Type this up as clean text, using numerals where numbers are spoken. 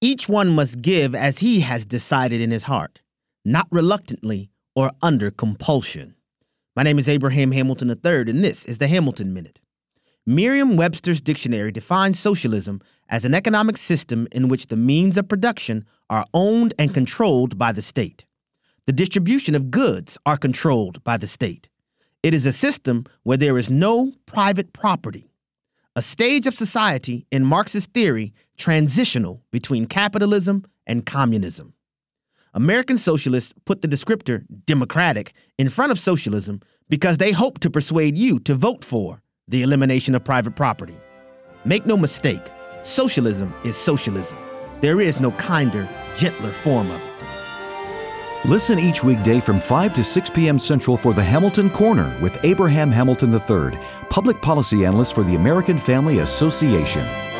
Each one must give as he has decided in his heart, not reluctantly or under compulsion. My name is Abraham Hamilton III, and this is the Hamilton Minute. Merriam-Webster's dictionary defines socialism as an economic system in which the means of production are owned and controlled by the state. The distribution of goods are controlled by the state. It is a system where there is no private property. A stage of society, in Marxist theory, transitional between capitalism and communism. American socialists put the descriptor democratic in front of socialism because they hope to persuade you to vote for the elimination of private property. Make no mistake, socialism is socialism. There is no kinder, gentler form of it. Listen each weekday from 5 to 6 p.m. Central for the Hamilton Corner with Abraham Hamilton III, public policy analyst for the American Family Association.